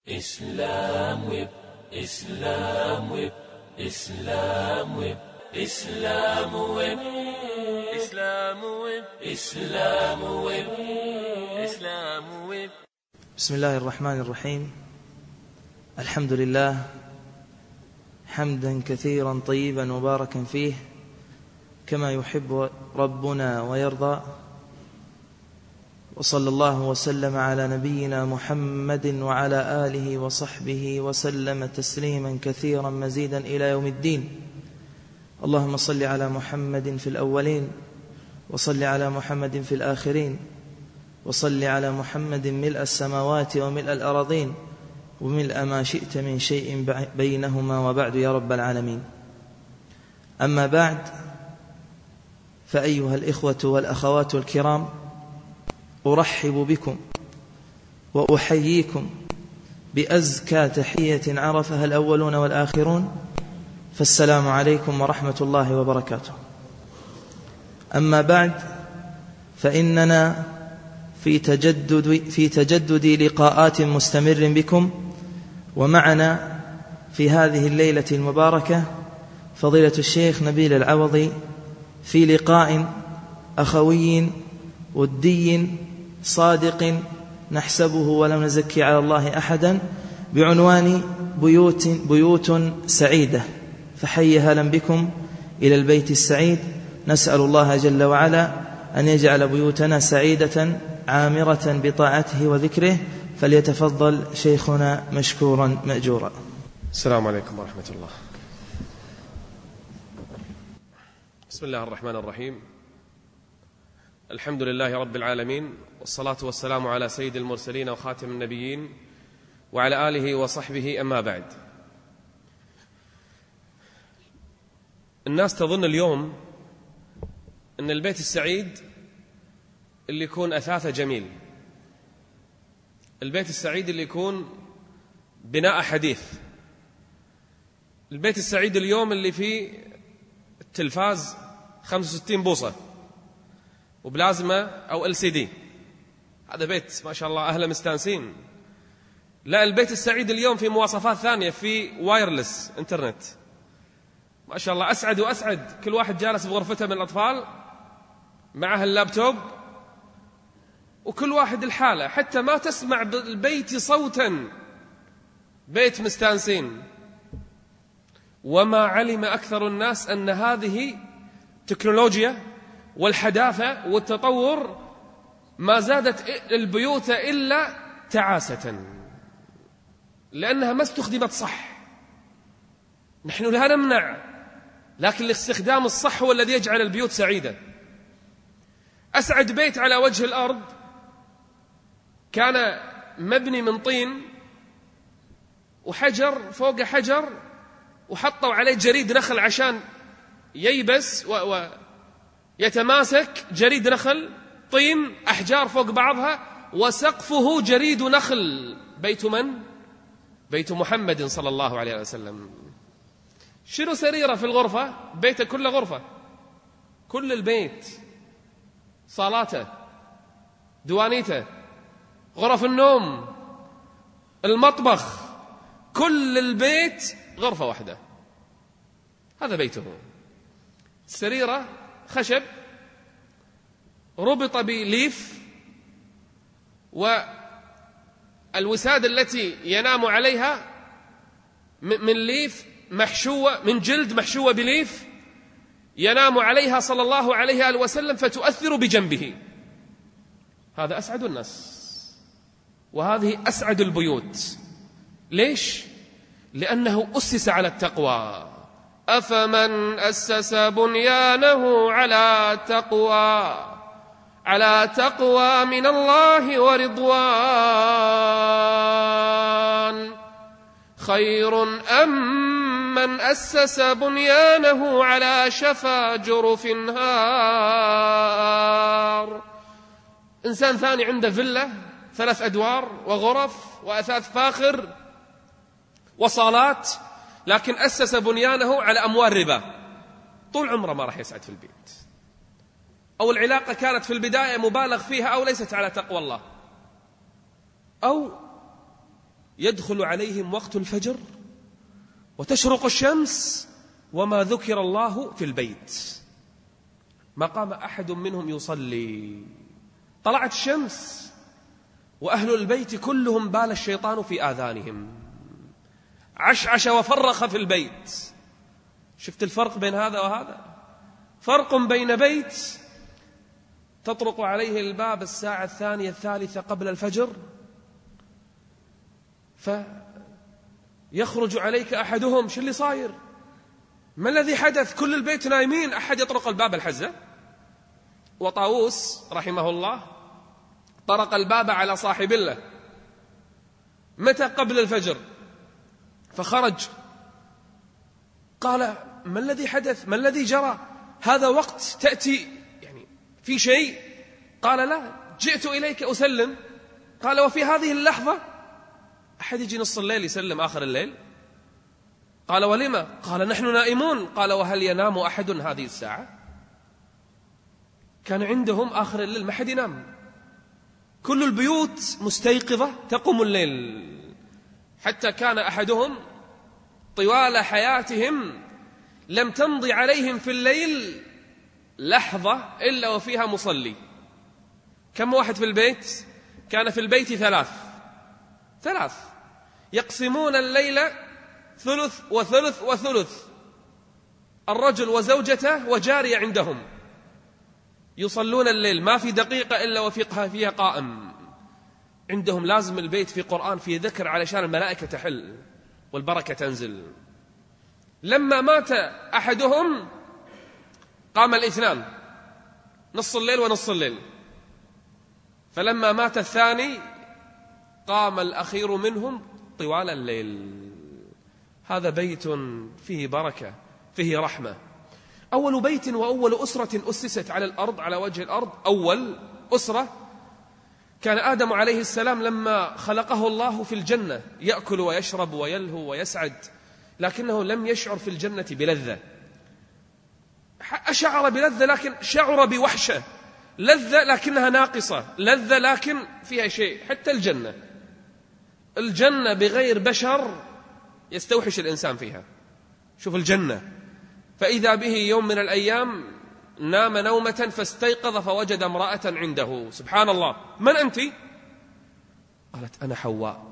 إسلام ويب إسلام ويب إسلام ويب إسلام ويب إسلام ويب إسلام ويب إسلام ويب. بسم الله الرحمن الرحيم. الحمد لله حمدا كثيرا طيبا مباركا فيه كما يحب ربنا ويرضى، وصلى الله وسلم على نبينا محمد وعلى آله وصحبه وسلم تسليما كثيرا مزيدا إلى يوم الدين. اللهم صل على محمد في الأولين، وصل على محمد في الآخرين، وصل على محمد ملء السماوات وملء الأراضين وملء ما شئت من شيء بينهما وبعد يا رب العالمين. أما بعد، فأيها الإخوة والأخوات الكرام، أرحب بكم وأحييكم بأزكى تحية عرفها الأولون والآخرون، فالسلام عليكم ورحمة الله وبركاته. أما بعد، فإننا في تجدد لقاءات مستمر بكم، ومعنا في هذه الليلة المباركة فضيلة الشيخ نبيل العوضي في لقاء أخوي ودي صادق نحسبه ولم نزكي على الله أحدا، بعنوان بيوت سعيدة. فحي هلا بكم إلى البيت السعيد. نسأل الله جل وعلا أن يجعل بيوتنا سعيدة عامرة بطاعته وذكره. فليتفضل شيخنا مشكورا مأجورا. السلام عليكم ورحمة الله. بسم الله الرحمن الرحيم. الحمد لله رب العالمين، والصلاة والسلام على سيد المرسلين وخاتم النبيين وعلى آله وصحبه. أما بعد، الناس تظن اليوم أن البيت السعيد اللي يكون أثاثه جميل، البيت السعيد اللي يكون بناء حديث، البيت السعيد اليوم اللي فيه التلفاز 65 بوصة وبلازمة أو LCD، هذا بيت ما شاء الله أهله مستانسين. لا، البيت السعيد اليوم في مواصفات ثانية، في وايرلس انترنت ما شاء الله، أسعد وأسعد. كل واحد جالس بغرفته من الأطفال معه اللابتوب، وكل واحد الحالة، حتى ما تسمع بالبيت صوتا، بيت مستانسين. وما علم أكثر الناس أن هذه تكنولوجيا والحداثة والتطور ما زادت البيوت إلا تعاسة، لأنها ما استخدمت صح. نحن لا نمنع، لكن الاستخدام الصح هو الذي يجعل البيوت سعيدة. أسعد بيت على وجه الأرض كان مبني من طين وحجر فوق حجر، وحطوا عليه جريد نخل عشان ييبس ويتماسك. جريد نخل، طين، أحجار فوق بعضها، وسقفه جريد نخل. بيت من؟ بيت محمد صلى الله عليه وسلم. شنو سريرة في الغرفة؟ بيته كله غرفة، كل البيت، صالاته، دوانيته، غرف النوم، المطبخ، كل البيت غرفة واحدة. هذا بيته. السريرة خشب ربط بليف، والوسادة التي ينام عليها من ليف محشوة، من جلد محشوة بليف، ينام عليها صلى الله عليه وآله وسلم فتؤثر بجنبه. هذا أسعد الناس، وهذه أسعد البيوت. ليش؟ لأنه أسس على التقوى. أفمن أسس بنيانه على تقوى من الله ورضوان خير أم من أسس بنيانه على شفا جرف هار. إنسان ثاني عنده فيلا 3 أدوار وغرف وأثاث فاخر وصالات، لكن أسس بنيانه على أموال ربا، طول عمره ما راح يسعد في البيت. أو العلاقة كانت في البداية مبالغ فيها، أو ليست على تقوى الله، أو يدخل عليهم وقت الفجر وتشرق الشمس وما ذكر الله في البيت، ما قام أحد منهم يصلي. طلعت الشمس وأهل البيت كلهم بال الشيطان في آذانهم، عشعش وفرخ في البيت. شفت الفرق بين هذا وهذا؟ فرق بين بيت تطرق عليه الباب الساعة 2 3 قبل الفجر فيخرج عليك أحدهم، شو اللي صاير؟ ما الذي حدث؟ كل البيت نايمين، أحد يطرق الباب الحزة. وطاووس رحمه الله طرق الباب على صاحب له متى؟ قبل الفجر. فخرج قال: ما الذي حدث؟ ما الذي جرى؟ هذا وقت تأتي يعني في شيء؟ قال: لا، جئت إليك أسلم. قال: وفي هذه اللحظة أحد يجي نص الليل يسلم آخر الليل؟ قال: ولما؟ قال: نحن نائمون. قال: وهل ينام أحد هذه الساعة؟ كان عندهم آخر الليل ما حد ينام، كل البيوت مستيقظة تقوم الليل، حتى كان أحدهم طوال حياتهم لم تمضي عليهم في الليل لحظة إلا وفيها مصلي. كم واحد في البيت؟ كان في البيت 3 يقسمون الليل 3 وثلث وثلث، الرجل وزوجته وجارية عندهم يصلون الليل، ما في دقيقة إلا وفي فيها قائم. عندهم لازم البيت في قرآن، في ذكر، علشان الملائكة تحل والبركة تنزل. لما مات أحدهم قام الاثنان، نص الليل ونص الليل. فلما مات الثاني قام الأخير منهم طوال الليل. هذا بيت فيه بركة، فيه رحمة. أول بيت وأول أسرة أسست على الأرض، على وجه الأرض، أول أسرة كان آدم عليه السلام لما خلقه الله في الجنة يأكل ويشرب ويلهو ويسعد، لكنه لم يشعر في الجنة بلذة. أشعر بلذة لكن شعر بوحشة، لذة لكنها ناقصة، لذة لكن فيها شيء. حتى الجنة بغير بشر يستوحش الإنسان فيها. شوف الجنة، فإذا به يوم من الأيام نام نومة فاستيقظ فوجد امرأة عنده. سبحان الله، من أنت؟ قالت: أنا حواء.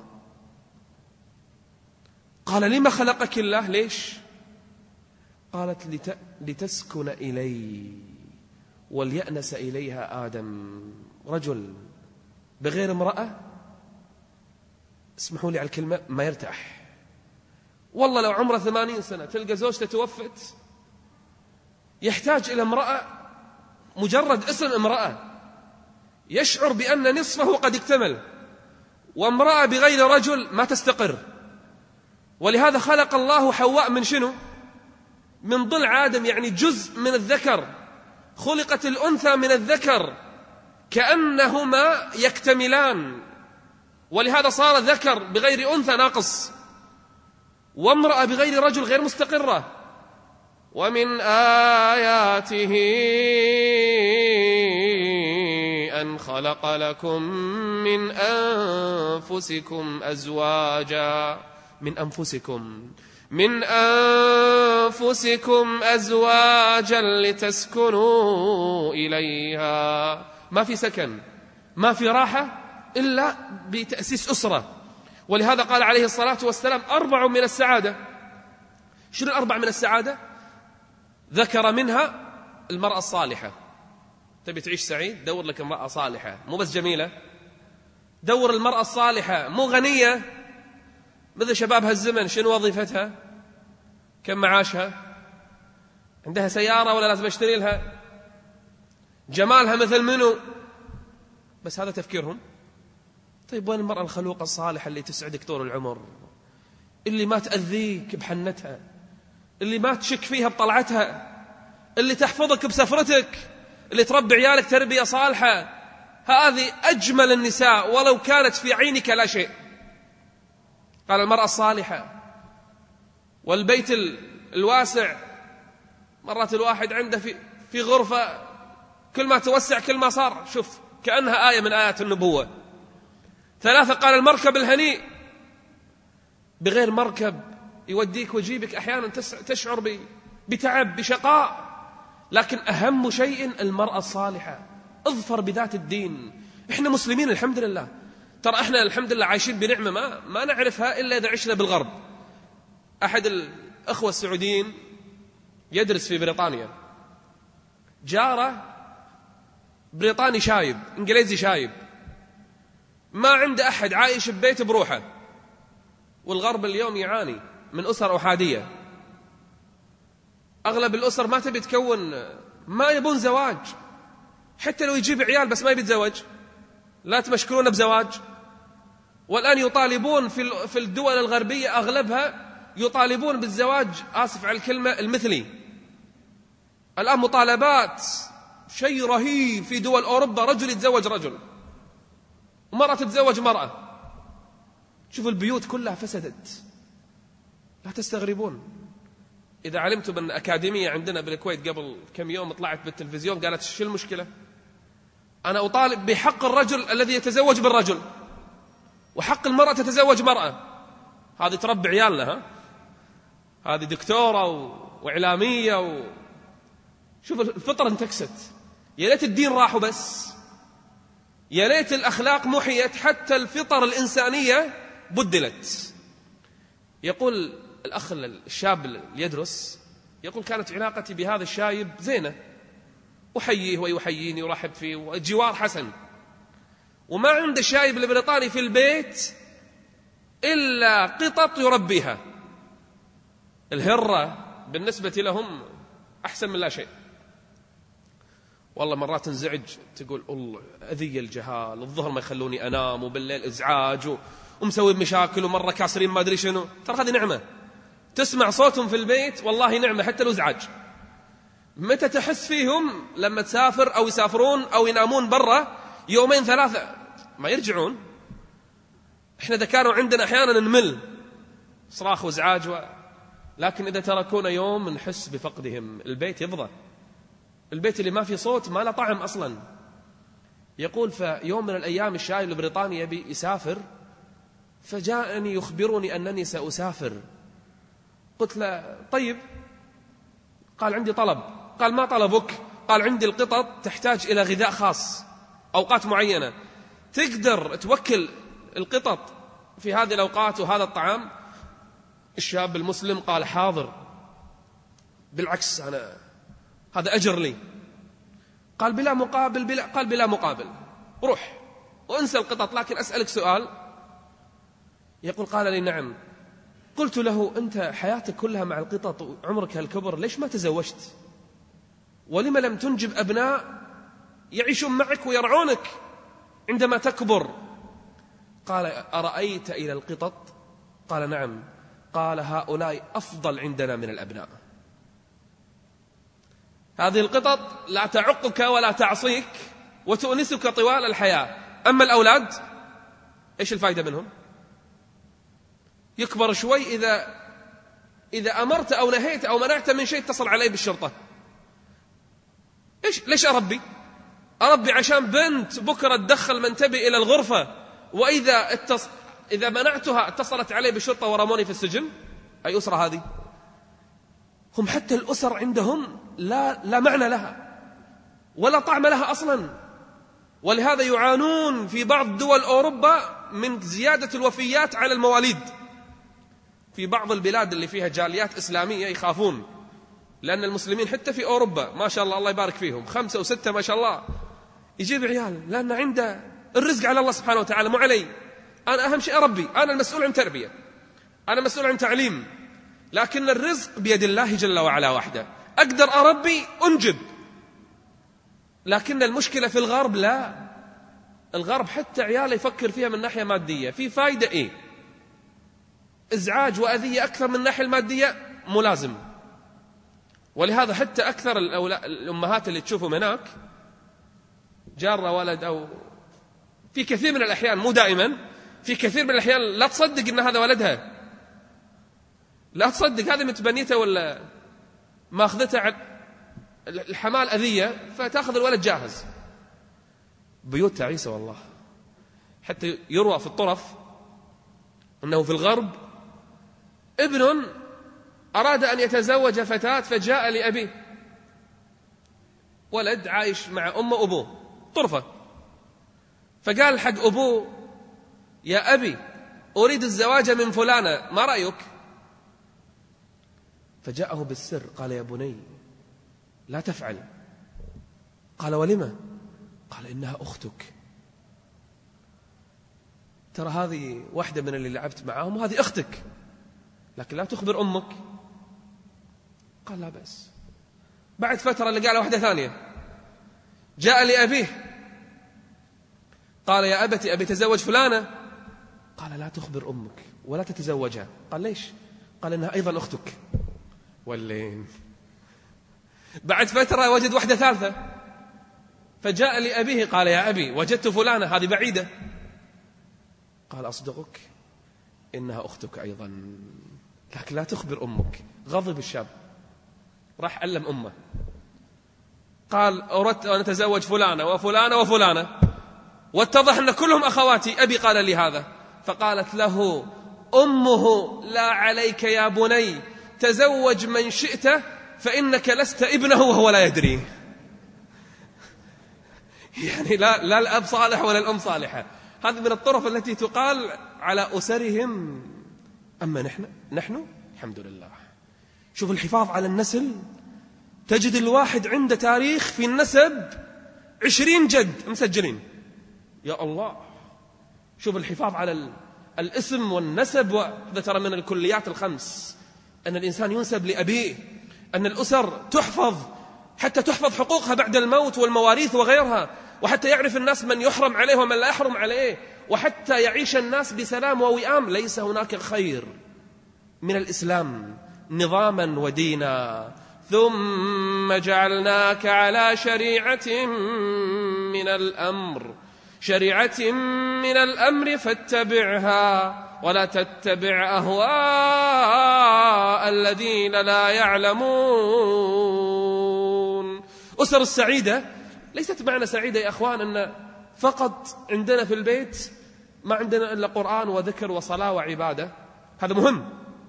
قال: لما خلقك الله؟ ليش؟ قالت: لتسكن إلي وليأنس إليها آدم. رجل بغير امرأة، اسمحوا لي على الكلمة، ما يرتاح. والله لو عمره 80 سنة تلقى زوجته توفت، يحتاج إلى امرأة، مجرد اسم امرأة يشعر بأن نصفه قد اكتمل. وامرأة بغير رجل ما تستقر. ولهذا خلق الله حواء من شنو؟ من ضلع آدم، يعني جزء من الذكر. خلقت الأنثى من الذكر كأنهما يكتملان، ولهذا صار ذكر بغير أنثى ناقص، وامرأة بغير رجل غير مستقرة. ومن آياته أن خلق لكم من أنفسكم أزواجا، من أنفسكم أزواجا لتسكنوا إليها. ما في سكن، ما في راحة إلا بتأسيس أسرة. ولهذا قال عليه الصلاة والسلام: 4 من السعادة. شنو 4 من السعادة؟ ذكر منها المرأة الصالحة. تبي تعيش سعيد؟ دور لك امرأة صالحة، مو بس جميلة، دور المرأة الصالحة، مو غنية مثل شباب هالزمن. شنو وظيفتها؟ كم معاشها؟ عندها سيارة ولا لازم اشتري لها؟ جمالها مثل منو؟ بس هذا تفكيرهم. طيب وين المرأة الخلوقة الصالحة اللي تسعدك طول العمر، اللي ما تأذيك بحنتها، اللي ما تشك فيها بطلعتها، اللي تحفظك بسفرتك، اللي تربي عيالك تربية صالحة؟ هذه أجمل النساء ولو كانت في عينك لا شيء. قال المرأة الصالحة. والبيت الواسع، مرات الواحد عنده في غرفة كل ما توسع كل ما صار، شوف كأنها آية من آيات النبوة. 3 قال المركب الهنيء، بغير مركب يوديك ويجيبك، أحيانا تشعر بتعب بشقاء، لكن أهم شيء المرأة الصالحة. اظفر بذات الدين. إحنا مسلمين الحمد لله، ترى إحنا الحمد لله عايشين بنعمة ما نعرفها إلا إذا عشنا بالغرب. أحد الأخوة السعوديين يدرس في بريطانيا، جاره بريطاني شايب إنجليزي شايب، ما عنده أحد، عايش ببيت بروحه. والغرب اليوم يعاني من أسر أحادية، أغلب الأسر ما تبي تكون، ما يبون زواج، حتى لو يجيب عيال بس ما يبي يتزوج، لا تمشكلون بزواج. والآن يطالبون في الدول الغربية أغلبها يطالبون بالزواج، آسف على الكلمة، المثلي. الآن مطالبات شيء رهيب في دول أوروبا، رجل يتزوج رجل ومرأة تتزوج مرأة. شوف البيوت كلها فسدت، لا تستغربون. إذا علمتم أن أكاديمية عندنا بالكويت قبل كم يوم طلعت بالتلفزيون قالت شو المشكلة؟ أنا أطالب بحق الرجل الذي يتزوج بالرجل وحق المرأة تتزوج مرأة. هذه تربي عيالنا، هذه دكتورة وإعلامية شوف الفطرة انتكست. يا ليت الدين راحوا بس، يا ليت الأخلاق محيت، حتى الفطر الإنسانية بدلت. يقول الأخ الشاب اللي يدرس، يقول كانت علاقتي بهذا الشايب زينة، أحييه ويحييني ورحب فيه وجوار حسن، وما عند الشايب البريطاني في البيت إلا قطط يربيها. الهرة بالنسبة لهم أحسن من لا شيء. والله مرات انزعج، تقول الله أذية الجهال، الظهر ما يخلوني أنام، وبالليل إزعاج ومسوي مشاكل، ومرة كاسرين ما أدري شنو. ترى هذه نعمة، تسمع صوتهم في البيت والله نعمة حتى لو إزعاج. متى تحس فيهم؟ لما تسافر أو يسافرون أو ينامون برا يومين ثلاثة ما يرجعون. إحنا إذا كانوا عندنا أحيانا نمل صراخ وإزعاج لكن إذا تركونا يوم نحس بفقدهم. البيت يفضى، البيت اللي ما في صوت ما له طعم أصلا. يقول فيوم من الأيام الشايب البريطاني يبي يسافر، فجاءني يخبرني أنني سأسافر. قلت له طيب، قال عندي طلب. قال ما طلبك؟ قال عندي القطط تحتاج إلى غذاء خاص أوقات معينة، تقدر توكل القطط في هذه الأوقات وهذا الطعام؟ الشاب المسلم قال حاضر، بالعكس أنا هذا أجر لي. قال بلا مقابل؟ قال بلا مقابل، روح وانسى القطط، لكن أسألك سؤال. يقول قال لي نعم. قلت له أنت حياتك كلها مع القطط وعمرك هالكبر، ليش ما تزوجت؟ ولما لم تنجب أبناء يعيشون معك ويرعونك عندما تكبر؟ قال أرأيت إلى القطط؟ قال نعم. قال هؤلاء أفضل عندنا من الأبناء. هذه القطط لا تعقك ولا تعصيك وتؤنسك طوال الحياة، أما الأولاد إيش الفائدة منهم؟ يكبر شوي، إذا أمرت أو نهيت أو منعت من شيء اتصل عليه بالشرطة. ليش أربي عشان بنت بكرة تدخل من تبي إلى الغرفة، وإذا منعتها اتصلت عليه بالشرطة ورموني في السجن؟ أي أسرة هذه؟ هم حتى الأسر عندهم لا معنى لها ولا طعم لها أصلا. ولهذا يعانون في بعض دول أوروبا من زيادة الوفيات على المواليد. في بعض البلاد اللي فيها جاليات إسلامية يخافون، لأن المسلمين حتى في أوروبا ما شاء الله الله يبارك فيهم 5 و6 ما شاء الله يجيب عيال، لأن عنده الرزق على الله سبحانه وتعالى مو علي. أنا أهم شيء أربي، أنا المسؤول عن تربية، أنا مسؤول عن تعليم، لكن الرزق بيد الله جل وعلا وحده. أقدر أربي أنجب، لكن المشكلة في الغرب لا، الغرب حتى عياله يفكر فيها من ناحية مادية، في فايدة إيه؟ إزعاج وأذية أكثر من الناحية المادية ملازم. ولهذا حتى أكثر الأمهات اللي تشوفهم هناك جارة ولد، أو في كثير من الأحيان مو دائما، في كثير من الأحيان لا تصدق إن هذا ولدها، لا تصدق هذه متبنيته ولا ما أخذتها الحمال أذية، فتأخذ الولد جاهز. بيوت تعيسة والله. حتى يروى في الطرف أنه في الغرب ابن أراد أن يتزوج فتاة فجاء لأبيه، ولد عايش مع أمه وأبوه طرفة، فقال حق أبوه يا أبي أريد الزواج من فلانة، ما رأيك؟ فجاءه بالسر قال يا بني لا تفعل. قال ولما؟ قال إنها أختك، ترى هذه واحدة من اللي لعبت معاهم وهذه أختك، لكن لا تخبر أمك. قال لا بأس. بعد فترة لقى له واحدة ثانية، جاء لأبيه قال يا أبتي أبي تزوج فلانة، قال لا تخبر أمك ولا تتزوجها. قال ليش؟ قال إنها أيضا أختك. واللين. بعد فترة وجد واحدة ثالثة، فجاء لأبيه قال يا أبي وجدت فلانة هذه بعيدة. قال أصدقك إنها أختك أيضا، لكن لا تخبر أمك. غضب الشاب، راح علم أمه، قال أردت أن أتزوج فلانة وفلانة وفلانة، واتضح أن كلهم أخواتي، أبي قال لي هذا. فقالت له أمه لا عليك يا بني، تزوج من شئت فإنك لست ابنه وهو لا يدري. يعني لا الأب صالح ولا الأم صالحة. هذه من الطرف التي تقال على أسرهم. أما نحن الحمد لله. شوف الحفاظ على النسل، تجد الواحد عنده تاريخ في النسب 20 جد مسجلين. يا الله، شوف الحفاظ على الاسم والنسب. وهذا ترى من الكليات الخمس، أن الإنسان ينسب لأبيه، أن الأسر تحفظ حتى تحفظ حقوقها بعد الموت والمواريث وغيرها، وحتى يعرف الناس من يحرم عليه ومن لا يحرم عليه، وحتى يعيش الناس بسلام ووئام. ليس هناك خير من الإسلام نظاما ودينا. ثم جعلناك على شريعة من الأمر فاتبعها ولا تتبع أهواء الذين لا يعلمون. أسر السعيدة ليست معنى سعيدة يا أخوان أن فقط عندنا في البيت ما عندنا إلا قرآن وذكر وصلاة وعبادة، هذا مهم،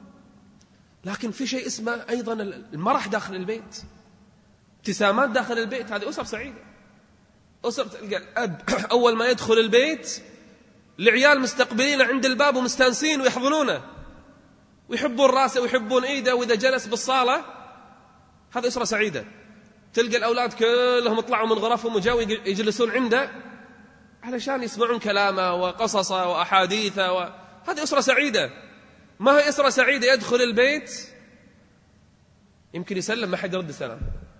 لكن في شيء اسمه أيضا المرح داخل البيت، ابتسامات داخل البيت. هذه أسر سعيدة. أسر تلقى الأب أول ما يدخل البيت العيال مستقبلين عند الباب ومستانسين ويحضنونه ويحبون راسه ويحبون إيده، وإذا جلس بالصالة هذا أسرة سعيدة. تلقى الأولاد كلهم طلعوا من غرفهم وجاوا يجلسون عنده علشان يسمعون كلامه وقصصه وأحاديثه هذه أسرة سعيدة. ما هي أسرة سعيدة يدخل البيت يمكن يسلم ما حد يرد السلام،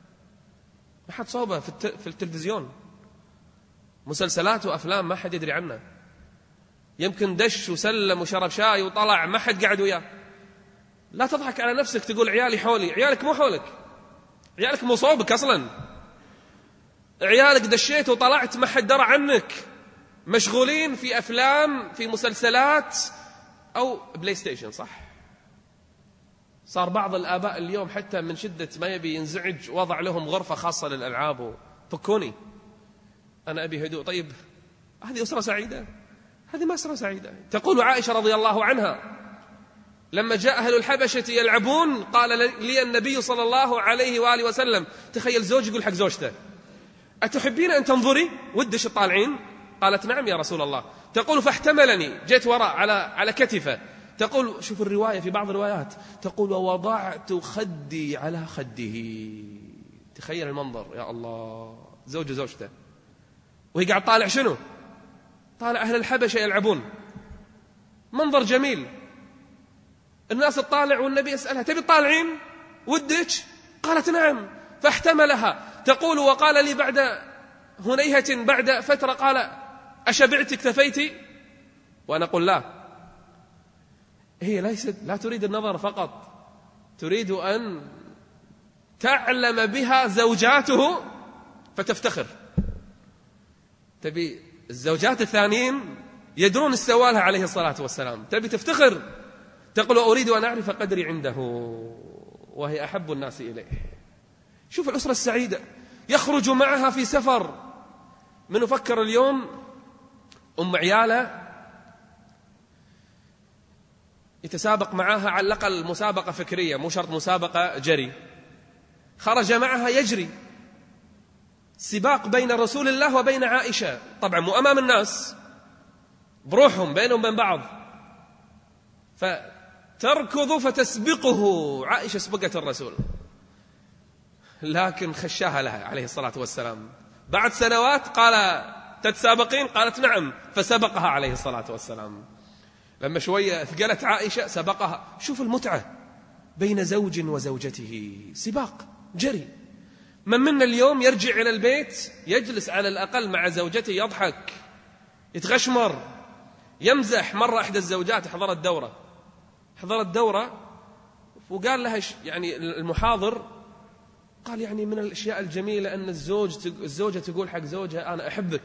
ما حد صوبه في التلفزيون، مسلسلات وأفلام ما حد يدري عنه، يمكن دش وسلم وشرب شاي وطلع ما حد قاعد وياه. لا تضحك على نفسك تقول عيالي حولي، عيالك مو حولك، عيالك مو صوبك أصلا. عيالك دشيت وطلعت ما حد درى عنك، مشغولين في أفلام في مسلسلات أو بلاي ستيشن. صح، صار بعض الآباء اليوم حتى من شدة ما يبي ينزعج وضع لهم غرفة خاصة للألعاب. فكوني أنا أبي هدوء. طيب هذه أسرة سعيدة؟ هذه ما أسرة سعيدة. تقول عائشة رضي الله عنها لما جاء أهل الحبشة يلعبون قال لي النبي صلى الله عليه وآله وسلم، تخيل زوج يقول حق زوجته أتحبين أن تنظري ودش الطالعين؟ قالت نعم يا رسول الله. تقول فاحتملني، جيت وراء على كتفه. تقول شوف الرواية في بعض الروايات تقول ووضعت خدي على خده. تخيل المنظر، يا الله، زوج زوجته وهي قاعد طالع شنو؟ طالع أهل الحبشة يلعبون، منظر جميل، الناس تطالع والنبي يسألها تبي طالعين ودك؟ قالت نعم. فاحتملها. تقول وقال لي بعد هنيهة بعد فترة قال أشبعت اكتفيتي؟ وأنا أقول لا، هي لا تريد النظر فقط، تريد أن تعلم بها زوجاته فتفتخر. تبي الزوجات الثانيين يدرون السوالها عليه الصلاة والسلام، تبي تفتخر. تقول أريد أن أعرف قدري عنده وهي أحب الناس إليه. شوف الأسرة السعيدة يخرج معها في سفر. من أفكر اليوم أم عيالة يتسابق معها على الأقل مسابقة فكرية، مو شرط مسابقة جري. خرج معها يجري، سباق بين رسول الله وبين عائشة، طبعا مو أمام الناس، بروحهم بينهم وبين بعض. فتركض فتسبقه عائشة، سبقت الرسول، لكن خشاها لها عليه الصلاة والسلام. بعد سنوات قال: تتسابقين؟ قالت: نعم. فسبقها عليه الصلاة والسلام. لما شوية ثقلت عائشة سبقها. شوف المتعة بين زوج وزوجته، سباق جري. من منا اليوم يرجع إلى البيت يجلس على الأقل مع زوجته، يضحك، يتغشمر، يمزح. مرة إحدى الزوجات حضرت دورة وقال لها يعني المحاضر قال: يعني من الأشياء الجميلة أن الزوجة تقول حق زوجها: أنا أحبك.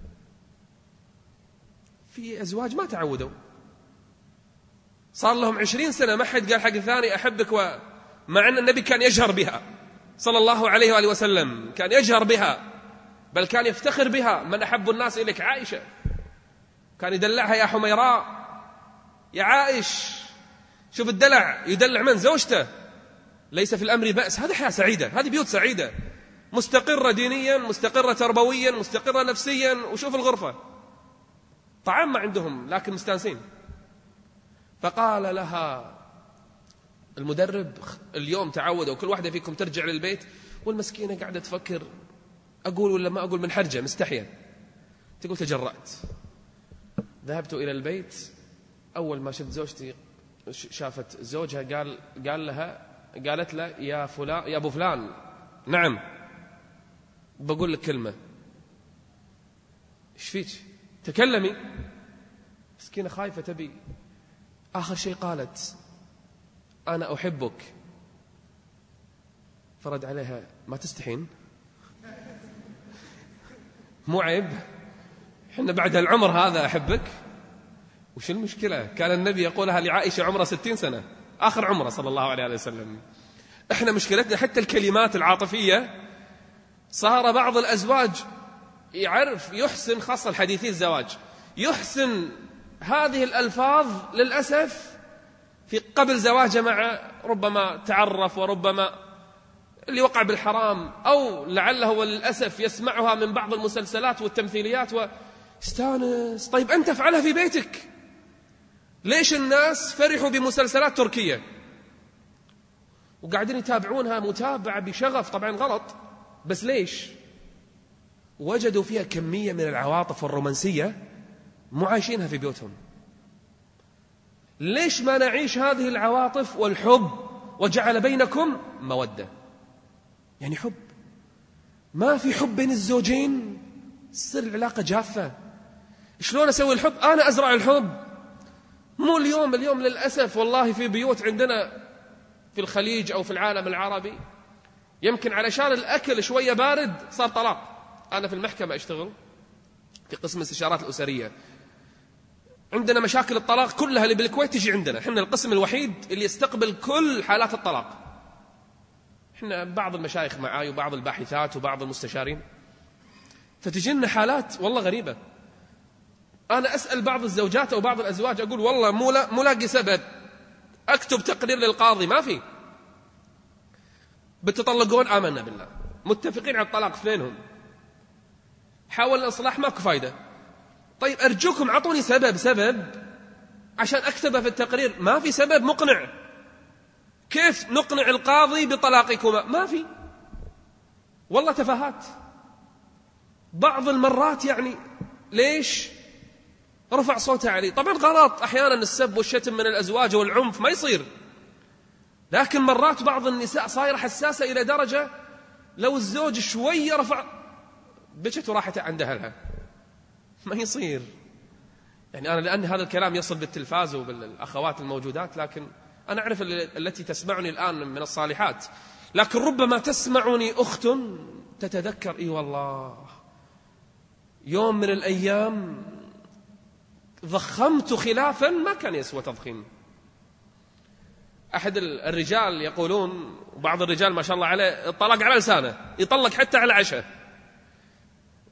في أزواج ما تعودوا، صار لهم 20 سنة ما حد قال حق الثاني أحبك، مع أن النبي كان يجهر بها صلى الله عليه وآله وسلم، كان يجهر بها، بل كان يفتخر بها. من أحب الناس إليك؟ عائشة. كان يدلعها: يا حميراء، يا عائش. شوف الدلع، يدلع من زوجته. ليس في الأمر بأس، هذه حياة سعيدة، هذه بيوت سعيدة مستقرة دينيا، مستقرة تربويا، مستقرة نفسيا. وشوف الغرفة، طعام ما عندهم لكن مستانسين. فقال لها المدرب: اليوم تعودوا كل واحدة فيكم ترجع للبيت والمسكينة قاعدة تفكر أقول ولا ما أقول، من حرجة مستحية. تقول: تجرأت، ذهبت إلى البيت، أول ما شفت زوجتي شافت زوجها قالت له: يا فلان، يا أبو فلان. نعم، بقول لك كلمة. إيش فيك؟ تكلمي. مسكينة خايفة تبي. آخر شيء قالت: أنا أحبك. فرد عليها: ما تستحين؟ مو عيب؟ حنا بعد العمر هذا أحبك؟ وش المشكلة؟ كان النبي يقولها لعائشة عمره 60 سنة، آخر عمره صلى الله عليه وسلم. إحنا مشكلتنا حتى الكلمات العاطفية، صار بعض الأزواج يعرف يحسن، خاصة الحديثي الزواج، يحسن هذه الألفاظ للأسف في قبل زواجه، مع ربما تعرف وربما اللي وقع بالحرام، أو لعله وللأسف يسمعها من بعض المسلسلات والتمثيليات واستانس. طيب أنت افعلها في بيتك. ليش الناس فرحوا بمسلسلات تركية وقاعدين يتابعونها متابعة بشغف؟ طبعا غلط، بس ليش؟ وجدوا فيها كمية من العواطف والرومانسية مو عايشينها في بيوتهم. ليش ما نعيش هذه العواطف والحب؟ وجعل بينكم مودة، يعني حب. ما في حب بين الزوجين، تصير العلاقة جافة. شلون أسوي الحب؟ أنا أزرع الحب. مو اليوم للأسف والله في بيوت عندنا في الخليج أو في العالم العربي، يمكن علشان الأكل شوية بارد صار طلاق. أنا في المحكمة أشتغل في قسم الاستشارات الأسرية، عندنا مشاكل الطلاق كلها اللي بالكويت تجي عندنا. إحنا القسم الوحيد اللي يستقبل كل حالات الطلاق. إحنا بعض المشايخ معاي وبعض الباحثات وبعض المستشارين، فتجينا حالات والله غريبة. أنا أسأل بعض الزوجات أو بعض الأزواج، أقول: والله مو لاقي سبب، أكتب تقرير للقاضي، ما في. بتطلقون؟ آمنا بالله، متفقين على الطلاق اثنينهم، حاول الإصلاح ماكو فايدة. طيب أرجوكم أعطوني سبب عشان أكتبه في التقرير. ما في سبب مقنع. كيف نقنع القاضي بطلاقكما؟ ما في، والله تفاهات. بعض المرات يعني ليش رفع صوته علي؟ طبعا غلط، أحيانا السب والشتم من الأزواج والعنف ما يصير، لكن مرات بعض النساء صايرة حساسة إلى درجة لو الزوج شوية رفع بكت وراحت عند أهلها. ما يصير. يعني أنا لأن هذا الكلام يصل بالتلفاز وبالأخوات الموجودات، لكن أنا أعرف التي تسمعني الآن من الصالحات، لكن ربما تسمعني أخت تتذكر: إي والله يوم من الأيام ضخمت خلافا ما كان يسوى تضخيم. أحد الرجال يقولون، وبعض الرجال ما شاء الله عليه الطلاق على لسانه، يطلق حتى على عشاء،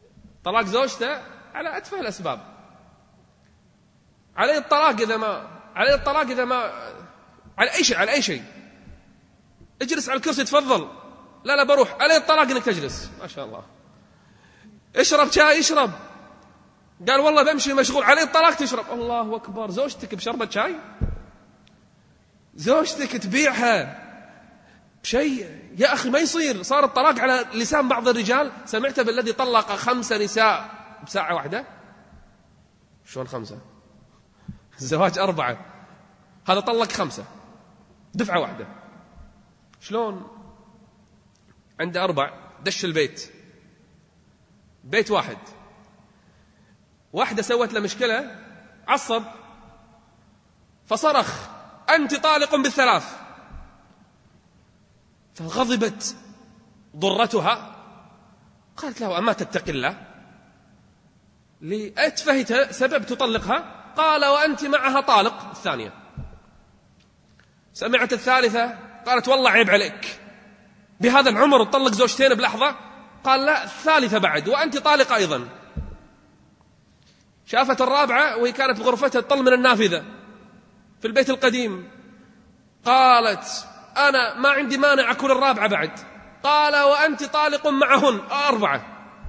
طلاق زوجته على أتفه الأسباب، عليه الطلاق إذا ما علي الطلاق إذا ما على أي شيء. اجلس على الكرسي تفضل. لا بروح، علي الطلاق إنك تجلس. ما شاء الله. اشرب شاي، اشرب. قال والله بمشي مشغول، علي الطلاق تشرب. الله أكبر. زوجتك بشربة شاي، زوجتك تبيعها بشيء. يا أخي ما يصير. صار الطلاق على لسان بعض الرجال. سمعت بالذي طلق 5 نساء بساعة واحدة. شلون 5؟ الزواج 4، هذا طلق 5 دفعة واحدة. شلون؟ عنده 4 دش البيت، بيت واحد، واحدة سوت له مشكلة، عصب فصرخ أنت طالق ب3. فغضبت ضرتها، قالت له أما تتقي الله، لأتفهت سبب تطلقها. قال وأنت معها طالق. الثانية سمعت الثالثة، قالت والله عيب عليك، بهذا العمر تطلق زوجتين بلحظة. قال لا، الثالثة بعد، وأنت طالق أيضا. شافت الرابعة وهي كانت بغرفتها تطل من النافذة في البيت القديم، قالت أنا ما عندي مانع أكون الرابعة بعد. قال وأنت طالق معهن 4.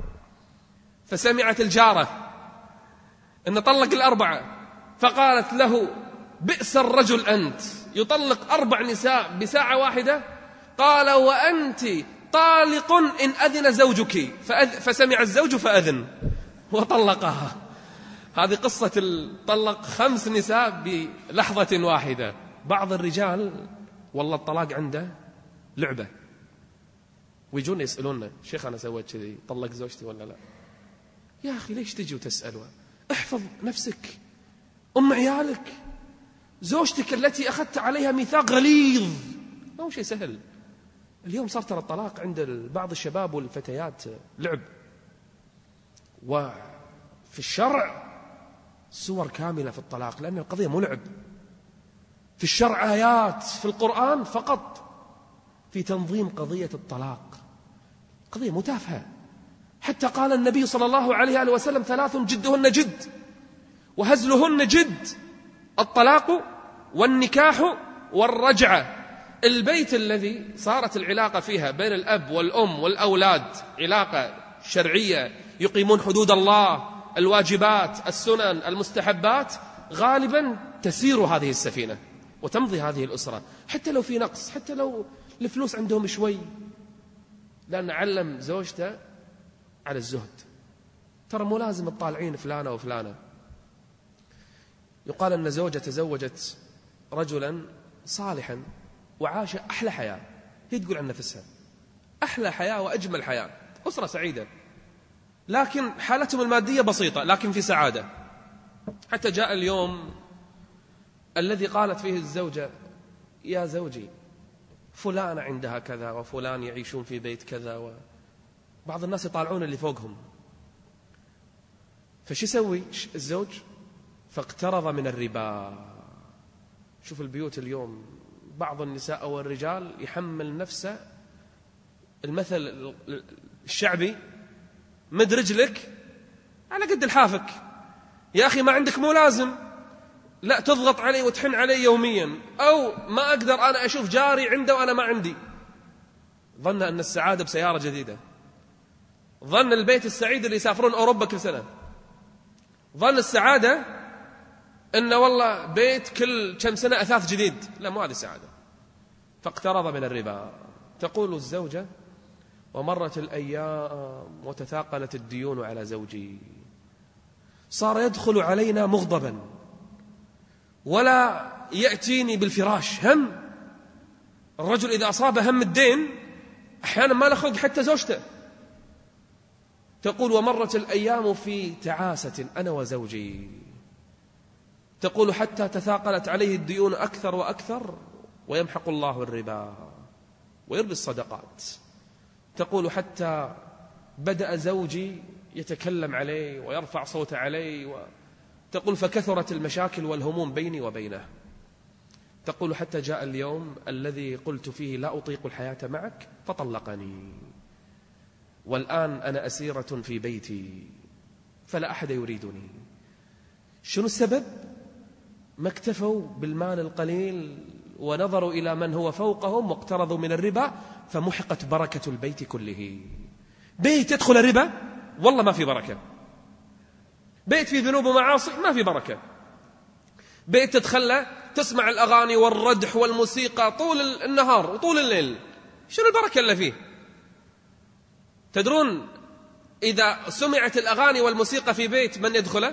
فسمعت الجارة أن طلق 4، فقالت له بئس الرجل أنت، يطلق 4 نساء بساعة واحدة. قال وأنت طالق إن أذن زوجك. فسمع الزوج فأذن وطلقها. هذه قصة طلق 5 نساء بلحظة واحدة. بعض الرجال والله الطلاق عنده لعبة، ويجون يسألوننا شيخ أنا سويت كذي، طلق زوجتي ولا لا؟ يا أخي ليش تجي وتسأل؟ احفظ نفسك، أم عيالك، زوجتك التي أخذت عليها ميثاق غليظ، ما هو شيء سهل. اليوم صار ترى الطلاق عند بعض الشباب والفتيات لعب، وفي الشرع سور كاملة في الطلاق، لأن القضية مو لعب. في الشرع آيات، في القرآن فقط في تنظيم قضية الطلاق. قضية متافهة. حتى قال النبي صلى الله عليه وسلم 3 جدهن جد وهزلهن جد: الطلاق والنكاح والرجعة. البيت الذي صارت العلاقة فيها بين الأب والأم والأولاد علاقة شرعية، يقيمون حدود الله، الواجبات، السنن، المستحبات، غالبا تسير هذه السفينة وتمضي هذه الأسرة، حتى لو في نقص، حتى لو الفلوس عندهم شوي، لأن علم زوجته على الزهد. ترى مو لازم الطالعين فلانة وفلانة. يقال أن زوجة تزوجت رجلا صالحا وعاش أحلى حياة، هي تقول عن نفسها أحلى حياة وأجمل حياة، أسرة سعيدة، لكن حالتهم المادية بسيطة لكن في سعادة. حتى جاء اليوم الذي قالت فيه الزوجة يا زوجي فلان عندها كذا وفلان يعيشون في بيت كذا، بعض الناس يطالعون اللي فوقهم. فش يسوي الزوج؟ فاقترض من الربا. شوف البيوت اليوم، بعض النساء أو الرجال يحمل نفسه المثل الشعبي: مد رجلك على قد الحافك. يا أخي ما عندك مو لازم، لا تضغط علي وتحن علي يوميا، أو ما أقدر أنا أشوف جاري عنده وأنا ما عندي. ظن أن السعادة بسيارة جديدة، ظن البيت السعيد اللي يسافرون أوروبا كل سنة، ظن السعادة أن والله بيت كل كم سنة أثاث جديد. لا، مو هذه السعادة. فاقترض من الربا. تقول الزوجة: ومرت الأيام وتثاقلت الديون على زوجي، صار يدخل علينا مغضبا ولا يأتيني بالفراش. هم الرجل إذا أصاب هم الدين أحيانا ما له خلق حتى زوجته. تقول: ومرت الأيام في تعاسة أنا وزوجي. تقول: حتى تثاقلت عليه الديون أكثر وأكثر، ويمحق الله الربا ويربي الصدقات. تقول: حتى بدأ زوجي يتكلم علي ويرفع صوته علي تقول: فكثرت المشاكل والهموم بيني وبينه. تقول: حتى جاء اليوم الذي قلت فيه لا أطيق الحياة معك فطلقني، والآن أنا أسيرة في بيتي فلا أحد يريدني. شنو السبب؟ ما اكتفوا بالمال القليل ونظروا إلى من هو فوقهم واقترضوا من الربا، فمحقت بركة البيت كله. بيت يدخل الربا والله ما في بركة، بيت في ذنوب ومعاصي ما في بركة، بيت تدخله تسمع الأغاني والردح والموسيقى طول النهار وطول الليل، شنو البركة اللي فيه؟ تدرون إذا سمعت الأغاني والموسيقى في بيت من يدخله؟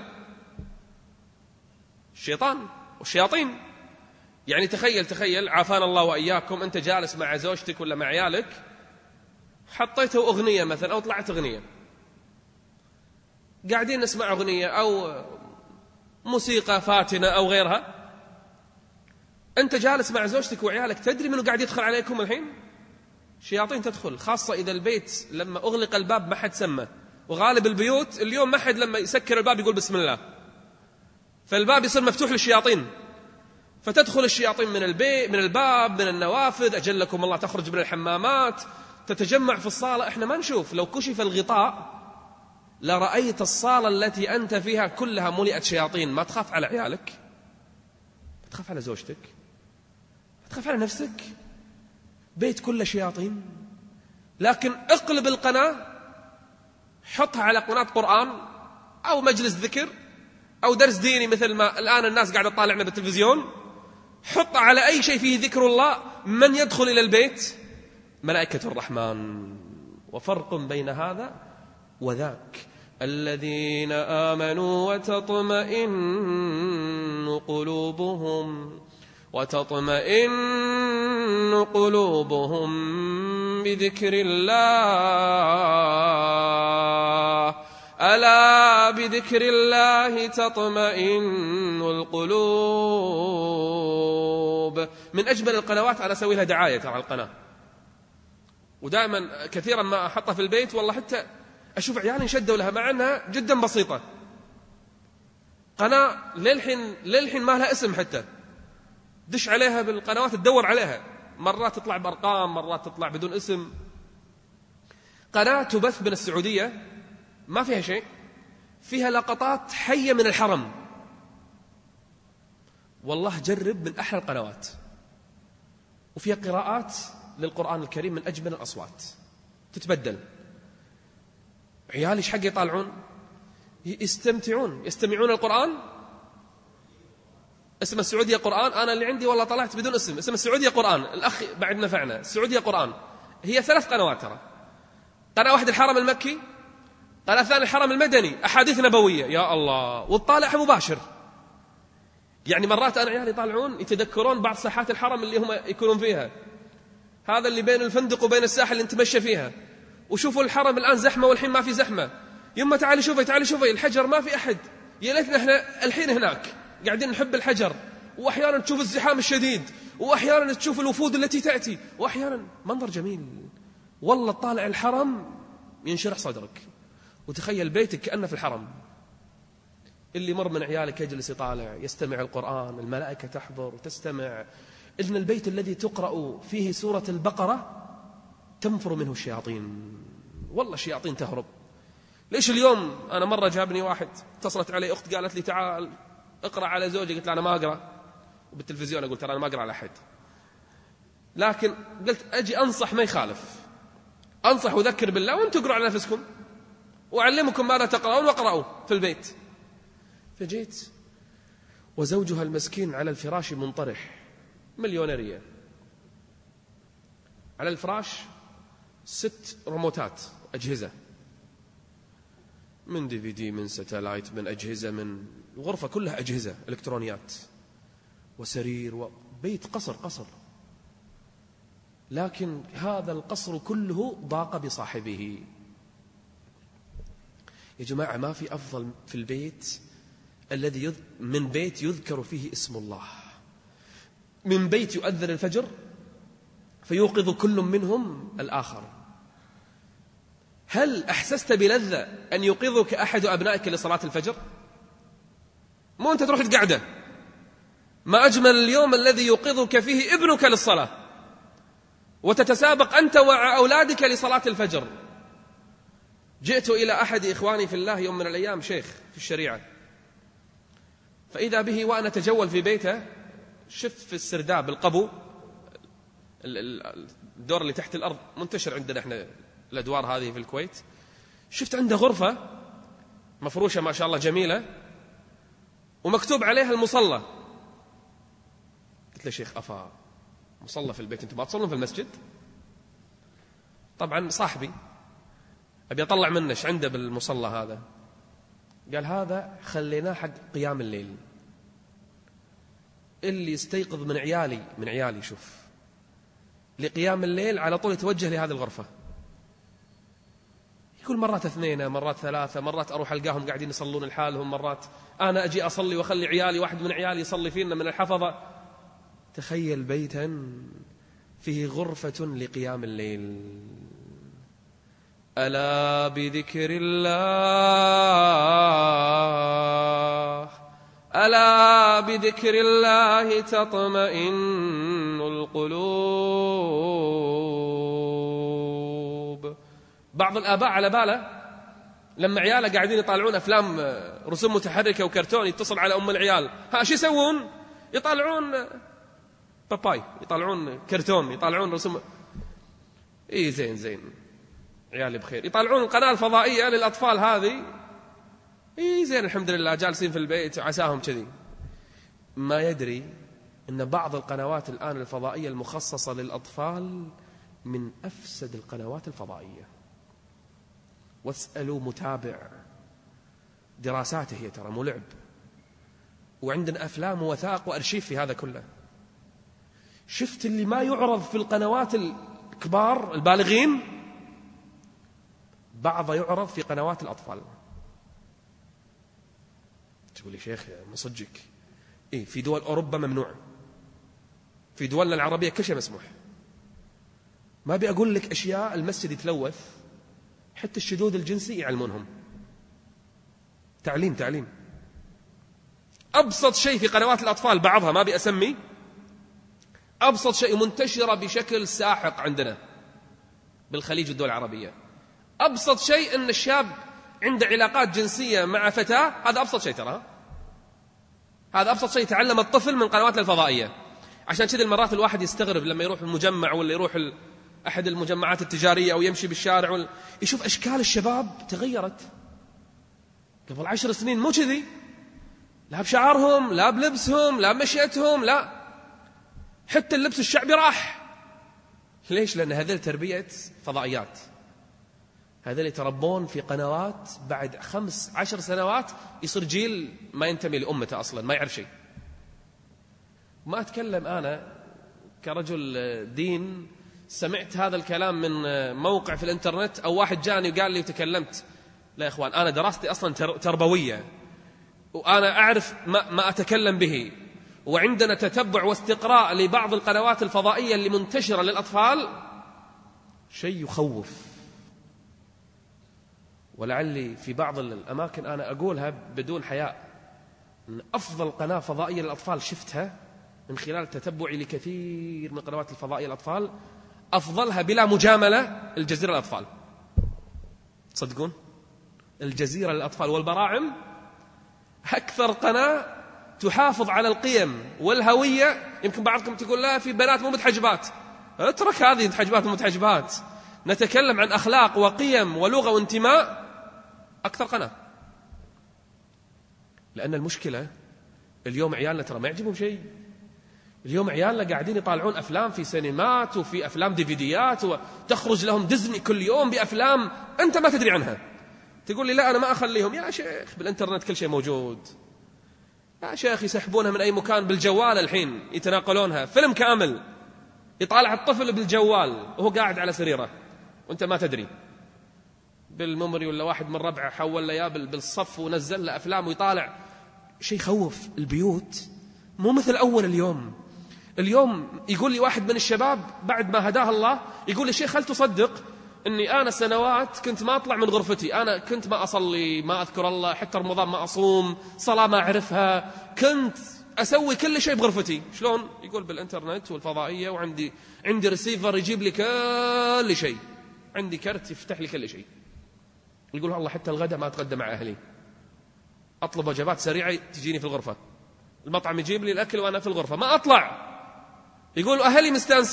الشيطان والشياطين. يعني تخيل عافانا الله وإياكم، أنت جالس مع زوجتك ولا مع عيالك، حطيته أغنية مثلا أو طلعت أغنية، قاعدين نسمع أغنية أو موسيقى فاتنة أو غيرها، أنت جالس مع زوجتك وعيالك، تدري منه قاعد يدخل عليكم الحين؟ شياطين تدخل، خاصة إذا البيت لما أغلق الباب ما حد سمى، وغالب البيوت اليوم ما حد لما يسكر الباب يقول بسم الله، فالباب يصير مفتوح للشياطين، فتدخل الشياطين من الباب، من النوافذ، أجلكم الله، تخرج من الحمامات، تتجمع في الصالة. إحنا ما نشوف، لو كشف الغطاء لرأيت الصالة التي أنت فيها كلها ملئت شياطين. ما تخاف على عيالك؟ ما تخاف على زوجتك؟ ما تخاف على نفسك؟ بيت كله شياطين. لكن اقلب القناة، حطها على قناة قرآن أو مجلس ذكر أو درس ديني مثل ما الآن الناس قاعدة تطالعنا بالتلفزيون، حط على أي شيء فيه ذكر الله، من يدخل إلى البيت؟ ملائكة الرحمن. وفرق بين هذا وذاك. الذين آمنوا وتطمئن قلوبهم بذكر الله، ألا بذكر الله تطمئن القلوب. من أجمل القنوات، أنا أسوي لها دعاية على القناة، ودائما كثيرا ما أحطها في البيت، والله حتى أشوف عيالي شدوا لها مع أنها جدا بسيطة. قناة للحين ما لها اسم، حتى دش عليها بالقنوات تدور عليها، مرات تطلع بأرقام، مرات تطلع بدون اسم. قناة تبث من السعودية، ما فيها شيء، فيها لقطات حية من الحرم، والله جرب، من أحلى القنوات، وفيها قراءات للقرآن الكريم من أجمل الأصوات، تتبدل. عيالي ايش حق يطالعون؟ يستمعون القرآن. اسم السعودية قرآن. أنا اللي عندي والله طلعت بدون اسم السعودية قرآن، الأخ بعد نفعنا، السعودية قرآن. هي 3 قنوات ترى، قناة واحدة الحرم المكي، قناة ثانية الحرم المدني، أحاديث نبوية، يا الله، وتطالعها مباشر. يعني مرات أنا عيالي يطالعون يتذكرون بعض ساحات الحرم اللي هم يكونون فيها، هذا اللي بين الفندق وبين الساحة اللي نتمشى فيها، وشوفوا الحرم الآن زحمة والحين ما في زحمة. يما تعالي شوفي الحجر ما في أحد، يا ليتنا احنا الحين هناك قاعدين نحب الحجر. وأحيانا تشوف الزحام الشديد، وأحيانا تشوف الوفود التي تأتي، وأحيانا منظر جميل، والله طالع الحرم ينشرح صدرك، وتخيل بيتك كأنه في الحرم. اللي مر من عيالك يجلس يطالع يستمع القرآن، الملائكة تحضر وتستمع. إن البيت الذي تقرأ فيه سورة البقرة تنفر منه الشياطين، والله الشياطين تهرب. ليش اليوم أنا مرة جابني واحد، اتصلت علي أخت قالت لي تعال اقرأ على زوجي، قلت لا أنا ما أقرأ، وبالتلفزيون قلت أنا ما أقرأ على أحد، لكن قلت أجي أنصح ما يخالف، أنصح وذكر بالله، وأنتم اقرأوا على نفسكم وأعلمكم ماذا تقرأون واقرأوا في البيت. فجيت وزوجها المسكين على الفراش منطرح، مليونيرية، على الفراش 6 ريموتات، أجهزة من DVD، من ستلايت، من أجهزة، من الغرفة كلها أجهزة إلكترونيات، وسرير، وبيت قصر. لكن هذا القصر كله ضاق بصاحبه. يا جماعة ما في أفضل في البيت الذي من بيت يذكر فيه اسم الله، من بيت يؤذن الفجر فيوقظ كل منهم الآخر. هل أحسست بلذة أن يوقظك أحد أبنائك لصلاة الفجر؟ مو أنت تروح تقعده. ما أجمل اليوم الذي يوقظك فيه ابنك للصلاة، وتتسابق أنت وأولادك لصلاة الفجر. جئت إلى أحد إخواني في الله يوم من الأيام، شيخ في الشريعة، فإذا به وأنا أتجول في بيته، شف في السرداب القبو، الدور اللي تحت الأرض منتشر عندنا احنا الأدوار هذه في الكويت، شفت عنده غرفة مفروشة ما شاء الله جميلة ومكتوب عليها المصلى. قلت له شيخ أفا مصلى في البيت، أنتم ما تصلون في المسجد؟ طبعا صاحبي أبي أطلع منه ايش عنده بالمصلى هذا. قال هذا خليناه حق قيام الليل، اللي يستيقظ من عيالي شوف لقيام الليل على طول يتوجه لهذه الغرفة. يقول مرات 2 مرات 3 مرات أروح ألقاهم قاعدين يصلون لحالهم، مرات أنا أجي أصلي وأخلي عيالي واحد من عيالي يصلي فينا من الحفظة. تخيل بيتا فيه غرفة لقيام الليل. ألا بذكر الله تطمئن القلوب. بعض الآباء على باله لما عياله قاعدين يطالعون أفلام رسوم متحركة وكرتون، يتصل على أم العيال، ها شو يسوون؟ يطالعون باباي، يطالعون كرتون، يطالعون رسوم. إيه زين عيالي بخير. يطالعون القناة الفضائية للأطفال هذه، إيه زين الحمد لله جالسين في البيت عساهم كذي. ما يدري أن بعض القنوات الآن الفضائية المخصصة للأطفال من أفسد القنوات الفضائية. واسألوا متابع، دراساته هي ترى مو لعب، وعندنا أفلام ووثائق وأرشيف في هذا كله. شفت اللي ما يعرض في القنوات الكبار البالغين، بعض يعرض في قنوات الأطفال. تقول لي شيخ مصدقك؟ إيه في دول أوروبا ممنوع، في دولنا العربية كل شيء مسموح. ما بيقول لك أشياء المسجد يتلوث، حتى الشذوذ الجنسي يعلمونهم. تعليم أبسط شيء في قنوات الأطفال بعضها ما بأسمي، أبسط شيء منتشرة بشكل ساحق عندنا بالخليج والدول العربية. أبسط شيء أن الشاب عنده علاقات جنسية مع فتاة، هذا أبسط شيء ترى، هذا أبسط شيء تعلم الطفل من قنوات الفضائية. عشان كذا المرات الواحد يستغرب لما يروح المجمع ولا يروح أحد المجمعات التجارية أو يمشي بالشارع يشوف أشكال الشباب تغيرت. قبل 10 سنين مو كذي، لا بشعرهم لا بلبسهم لا بمشيتهم، لا حتى اللبس الشعبي راح. ليش؟ لأن هذه تربية فضائيات، هذول يتربون في قنوات، بعد 5-10 سنوات يصير جيل ما ينتمي لأمته أصلا، ما يعرف شيء. ما أتكلم أنا كرجل دين سمعت هذا الكلام من موقع في الإنترنت أو واحد جاني وقال لي وتكلمت. لا يا إخوان، أنا دراستي أصلا تربوية، وأنا أعرف ما أتكلم به، وعندنا تتبع واستقراء لبعض القنوات الفضائية اللي منتشرة للأطفال، شيء يخوف. ولعلي في بعض الأماكن أنا أقولها بدون حياء، أن أفضل قناة فضائية للأطفال شفتها من خلال تتبعي لكثير من قنوات الفضائية للأطفال، أفضلها بلا مجاملة الجزيرة للأطفال. تصدقون؟ الجزيرة للأطفال والبراعم أكثر قناة تحافظ على القيم والهوية. يمكن بعضكم تقول لا في بنات مو متحجبات، اترك هذه متحجبات ومتحجبات، نتكلم عن أخلاق وقيم ولغة وانتماء. أكثر قناة. لأن المشكلة اليوم عيالنا ترى ما يعجبهم شيء. اليوم عيالنا قاعدين يطالعون أفلام في سينمات وفي أفلام ديفيديات، وتخرج لهم ديزني كل يوم بأفلام أنت ما تدري عنها. تقول لي لا أنا ما أخليهم. يا شيخ بالإنترنت كل شيء موجود. يا شيخ يسحبونها من أي مكان بالجوال، الحين يتناقلونها فيلم كامل، يطالع الطفل بالجوال وهو قاعد على سريره وأنت ما تدري. بالميموري ولا واحد من ربعه حول له بالصف ونزل له أفلام ويطالع. شيء خوف. البيوت مو مثل أول. اليوم يقول لي واحد من الشباب بعد ما هداه الله، يقول لي شيخ هل تصدق أني أنا سنوات كنت ما أطلع من غرفتي، أنا كنت ما أصلي، ما أذكر الله، حتى رمضان ما أصوم، صلاة ما أعرفها، كنت أسوي كل شيء بغرفتي. شلون؟ يقول بالإنترنت والفضائية، وعندي ريسيفر يجيب لي كل شيء، عندي كرت يفتح لي كل شيء. يقول الله حتى الغداء ما أتغدى مع أهلي، أطلب وجبات سريعة تجيني في الغرفة. المطعم يجيب لي الأكل وأنا في الغرفة ما أطلع. يقولوا أهلي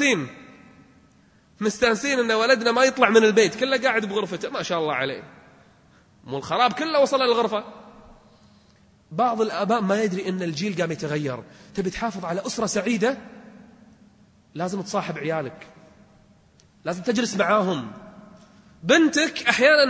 مستانسين أن ولدنا ما يطلع من البيت، كله قاعد بغرفته ما شاء الله عليه، مو الخراب كله وصل للغرفة. بعض الآباء ما يدري أن الجيل قام يتغير. تبي تحافظ على أسرة سعيدة لازم تصاحب عيالك، لازم تجلس معاهم. بنتك أحيانا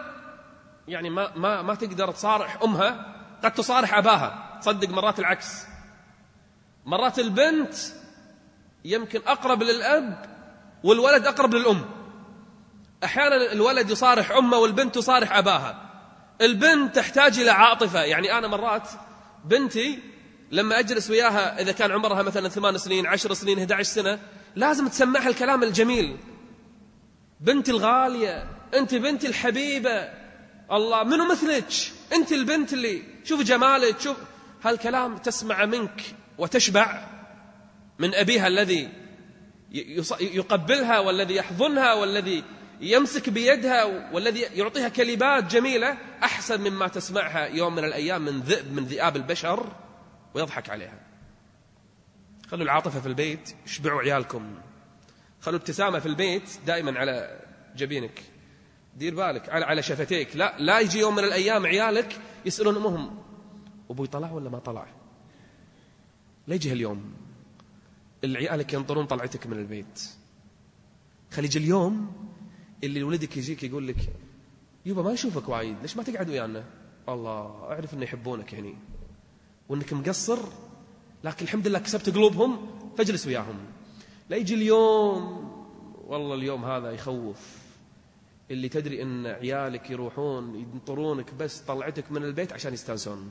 ما تقدر تصارح أمها، قد تصارح أباها. تصدق مرات العكس، مرات البنت يمكن أقرب للأب والولد أقرب للأم. أحيانا الولد يصارح أمه والبنت تصارح أباها. البنت تحتاج إلى عاطفة. يعني أنا مرات بنتي لما أجلس وياها إذا كان عمرها مثلا 8 سنين 10 سنين 11 سنة لازم تسمعها الكلام الجميل. بنتي الغالية، أنت بنتي الحبيبة، الله منو مثلك، أنت البنت اللي شوف جمالك، شوف هالكلام تسمع منك وتشبع من أبيها الذي يقبلها والذي يحضنها والذي يمسك بيدها والذي يعطيها كلمات جميلة، أحسن مما تسمعها يوم من الأيام من ذئب من ذئاب البشر ويضحك عليها. خلوا العاطفة في البيت، اشبعوا عيالكم. خلوا ابتسامة في البيت دائما على جبينك، دير بالك على شفتيك. لا يجي يوم من الأيام عيالك يسألون أمهم أبوي طلع ولا ما طلع. لا يجي اليوم العيالك ينطرون طلعتك من البيت. خلي يجي اليوم اللي ولدك يجيك يقول لك يوبا ما نشوفك وايد، ليش ما تقعد ويانا؟ الله أعرف أن يحبونك يعني وأنك مقصر، لكن الحمد لله كسبت قلوبهم فاجلس وياهم. لا يجي اليوم والله اليوم هذا يخوف، اللي تدري أن عيالك يروحون ينطرونك بس طلعتك من البيت عشان يستانسون.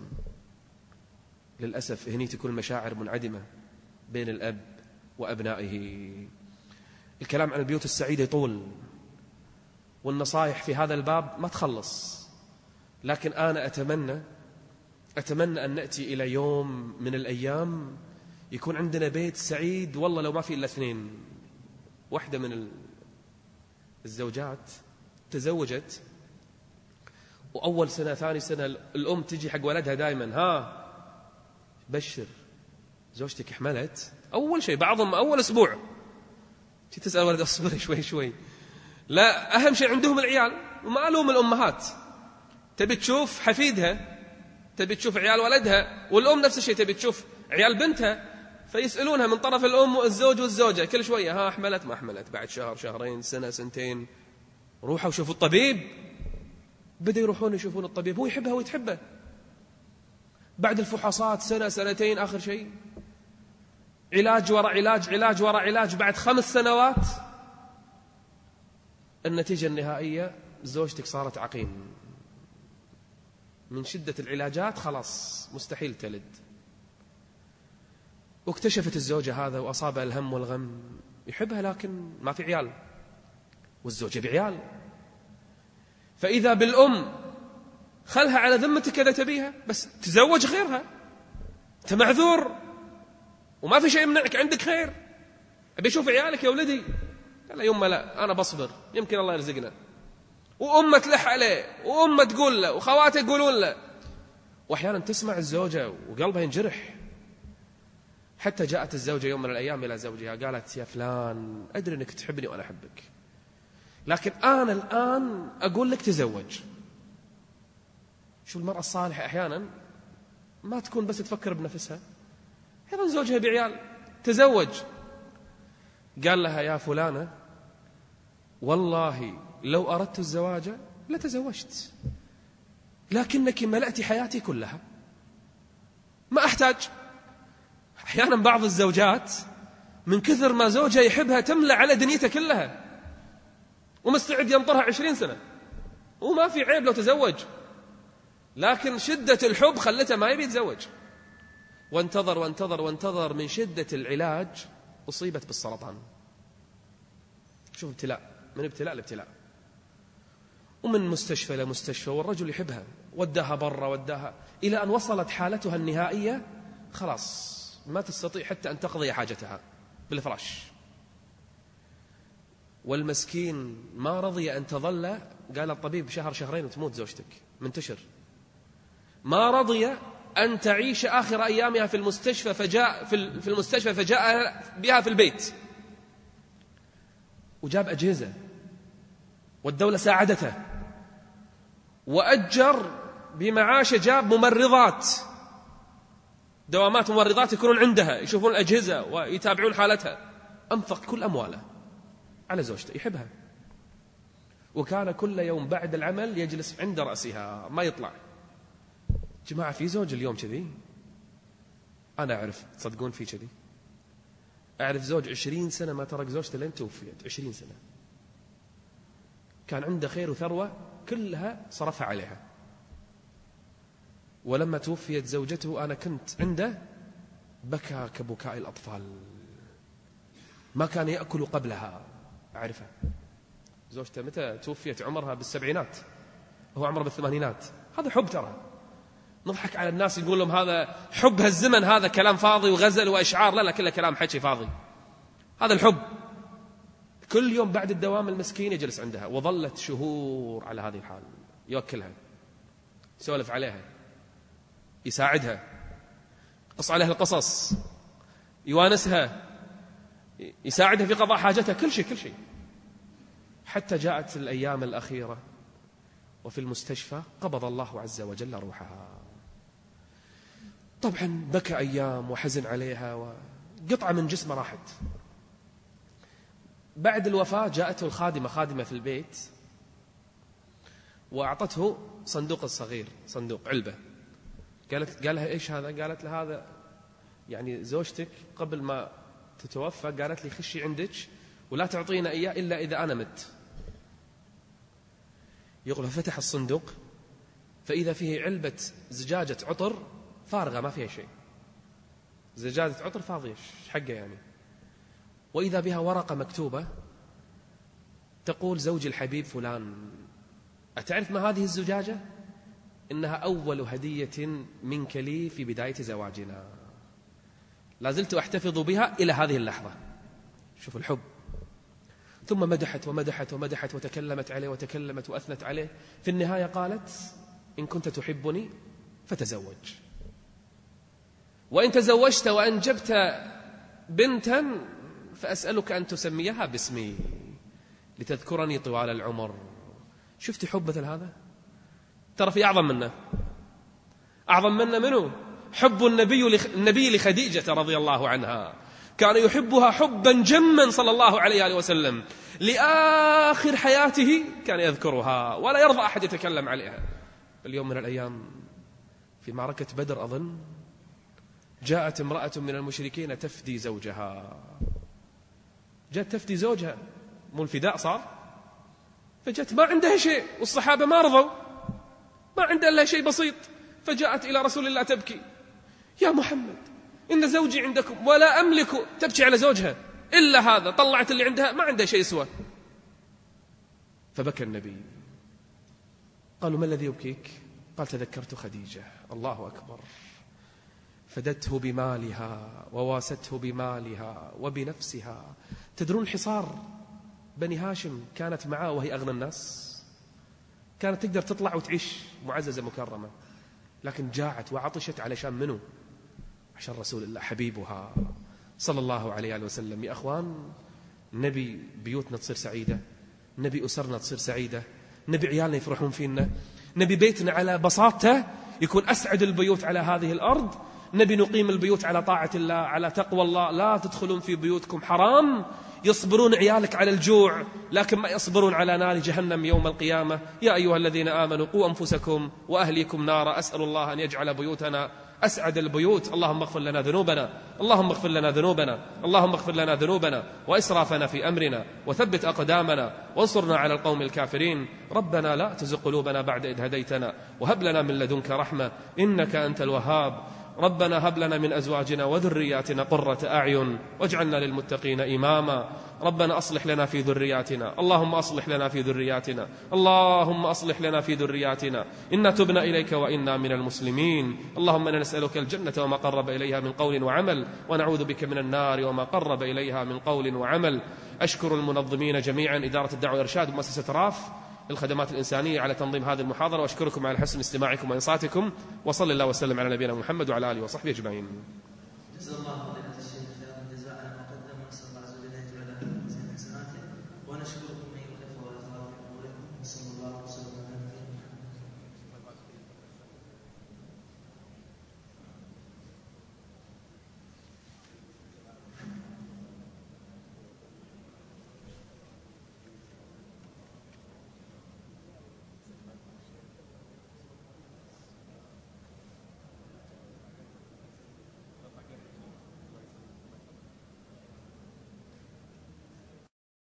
للأسف هني تكون المشاعر منعدمة بين الأب وأبنائه. الكلام عن البيوت السعيدة يطول، والنصائح في هذا الباب ما تخلص، لكن أنا أتمنى أن نأتي إلى يوم من الأيام يكون عندنا بيت سعيد. والله لو ما في إلا 2، واحدة من الزوجات تزوجت وأول سنة ثاني سنة الأم تجي حق ولدها دائما بشر زوجتك حملت. أول شيء بعضهم أول أسبوع تسأل ولد أصبر شوي. لا، أهم شيء عندهم العيال، وما ألوم الأمهات. تبي تشوف حفيدها، تبي تشوف عيال ولدها، والأم نفس الشيء تبي تشوف عيال بنتها، فيسألونها من طرف الأم والزوج والزوجة كل شوية حملت ما حملت، بعد شهر شهرين سنة سنتين روحوا شوفوا الطبيب. بدأوا يروحون يشوفون الطبيب، هو يحبها ويتحبه. بعد الفحوصات سنة سنتين آخر شيء علاج وراء علاج، علاج وراء علاج. بعد 5 سنوات النتيجة النهائية زوجتك صارت عقيم من شدة العلاجات، خلاص مستحيل تلد. واكتشفت الزوجة هذا وأصابها الهم والغم، يحبها لكن ما في عيال، والزوجة بعيال. فإذا بالأم خلها على ذمتك إذا تبيها، بس تزوج غيرها، أنت معذور وما في شيء يمنعك، عندك خير. أبي أشوف عيالك يا ولدي. لا يما لا، أنا بصبر يمكن الله يرزقنا. وأمة تلح عليه، وأمة تقول له، وخواته يقولون له. وأحيانا تسمع الزوجة وقلبها ينجرح. حتى جاءت الزوجة يوم من الأيام إلى زوجها قالت يا فلان أدري أنك تحبني وأنا أحبك، لكن أنا الآن أقول لك تزوج. شو المرأة الصالحة أحيانا ما تكون بس تفكر بنفسها، أيضا زوجها بعيال، تزوج. قال لها يا فلانة والله لو أردت الزواج لتزوجت، لكنك ملأت حياتي كلها، ما أحتاج. أحيانا بعض الزوجات من كثر ما زوجها يحبها تملأ على دنيته كلها، ومستعد ينطرها 20 سنة، وما في عيب لو تزوج، لكن شدة الحب خلته ما يبي يتزوج. وانتظر من شدة العلاج أصيبت بالسرطان. شوف ابتلاء من ابتلاء لابتلاء، ومن مستشفى لمستشفى، والرجل يحبها، وداها برا وداها، إلى أن وصلت حالتها النهائية خلاص ما تستطيع حتى أن تقضي حاجتها بالفراش. والمسكين ما رضي أن تظل، قال الطبيب شهر شهرين وتموت زوجتك، منتشر. ما رضي أن تعيش آخر أيامها في المستشفى، فجاء بها في البيت، وجاب أجهزة والدولة ساعدته، وأجر بمعاشه، جاب ممرضات، دوامات ممرضات يكونون عندها يشوفون الأجهزة ويتابعون حالتها. أنفق كل أمواله على زوجته، يحبها، وكان كل يوم بعد العمل يجلس عند رأسها ما يطلع. جماعة في زوج اليوم كذي؟ أنا أعرف، تصدقون في كذي؟ أعرف زوج 20 سنة ما ترك زوجته لين توفيت، 20 سنة كان عنده خير وثروة كلها صرفها عليها، ولما توفيت زوجته أنا كنت عنده بكى كبكاء الأطفال، ما كان يأكل قبلها. أعرفها، زوجته متى توفيت؟ عمرها بالسبعينات، هو عمره بالثمانينات. هذا حب ترى. نضحك على الناس يقول لهم هذا حب هالزمن، هذا كلام فاضي وغزل وإشعار. لا كله كلام حكي فاضي. هذا الحب. كل يوم بعد الدوام المسكين يجلس عندها، وظلت شهور على هذه الحال، يوكلها، يسولف عليها، يساعدها، يقص عليها القصص، يوانسها، يساعدها في قضاء حاجتها، كل شيء. حتى جاءت الأيام الأخيرة وفي المستشفى قبض الله عز وجل روحها. طبعا بكى أيام وحزن عليها، وقطعة من جسمه راحت. بعد الوفاة جاءته خادمة في البيت، وأعطته صندوق الصغير، صندوق علبة. قال لها إيش هذا؟ قالت له هذا يعني زوجتك قبل ما تتوفى قالت لي خشي عندك ولا تعطينا إياه إلا إذا أنا مت. يقول ففتح الصندوق فإذا فيه علبة زجاجة عطر فارغة ما فيها شيء، زجاجة عطر فاضية حقه يعني، وإذا بها ورقة مكتوبة تقول زوجي الحبيب فلان، أتعرف ما هذه الزجاجة؟ إنها أول هدية منك لي في بداية زواجنا، لازلت أحتفظ بها إلى هذه اللحظة. شوف الحب. ثم مدحت وتكلمت عليه وأثنت عليه. في النهاية قالت إن كنت تحبني فتزوج، وإن تزوجت وأنجبت بنتا فأسألك أن تسميها باسمي لتذكرني طوال العمر. شفت حب مثل هذا؟ ترى في أعظم منه منه حب النبي لخديجة رضي الله عنها. كان يحبها حبا جما صلى الله عليه وسلم، لآخر حياته كان يذكرها ولا يرضى أحد يتكلم عليها. اليوم من الأيام في معركة بدر أظن جاءت امرأة من المشركين تفدي زوجها، جاءت تفدي زوجها، مو الفداء صار، فجاءت ما عندها شيء والصحابة ما رضوا، ما عندها إلا شيء بسيط، فجاءت إلى رسول الله تبكي: يا محمد إن زوجي عندكم ولا أملك، تبكي على زوجها إلا هذا، طلعت اللي عندها ما عندها شيء سوى. فبكى النبي. قالوا ما الذي يبكيك؟ قال تذكرت خديجة. الله أكبر. فدته بمالها وواسته بمالها وبنفسها. تدرون حصار بني هاشم كانت معاه وهي أغنى الناس، كانت تقدر تطلع وتعيش معززة مكرمة، لكن جاعت وعطشت علشان منه؟ عشان رسول الله حبيبها صلى الله عليه وسلم. يا أخوان، نبي بيوتنا تصير سعيدة، نبي أسرنا تصير سعيدة، نبي عيالنا يفرحون فينا، نبي بيتنا على بساطته يكون أسعد البيوت على هذه الأرض، نبي نقيم البيوت على طاعة الله، على تقوى الله. لا تدخلون في بيوتكم حرام، يصبرون عيالك على الجوع لكن ما يصبرون على نار جهنم يوم القيامة. يا أيها الذين آمنوا قوا أنفسكم وأهليكم نارا. أسأل الله أن يجعل بيوتنا أسعد البيوت. اللهم اغفر لنا ذنوبنا، اللهم اغفر لنا ذنوبنا، اللهم اغفر لنا ذنوبنا وإسرافنا في أمرنا، وثبت أقدامنا وانصرنا على القوم الكافرين. ربنا لا تزغ قلوبنا بعد إذ هديتنا وهب لنا من لدنك رحمة إنك أنت الوهاب. ربنا هب لنا من أزواجنا وذرياتنا قرة أعين واجعلنا للمتقين إماما. ربنا أصلح لنا في ذرياتنا، اللهم أصلح لنا في ذرياتنا، اللهم أصلح لنا في ذرياتنا، إنا تبنا إليك وإنا من المسلمين. اللهم إنا نسألك الجنة وما قرب إليها من قول وعمل، ونعوذ بك من النار وما قرب إليها من قول وعمل. أشكر المنظمين جميعا، إدارة الدعوة والإرشاد ومؤسسة راف، للخدمات الإنسانية على تنظيم هذه المحاضرة، وأشكركم على حسن استماعكم وإنصاتكم، وصلى الله وسلم على نبينا محمد وعلى آله وصحبه أجمعين.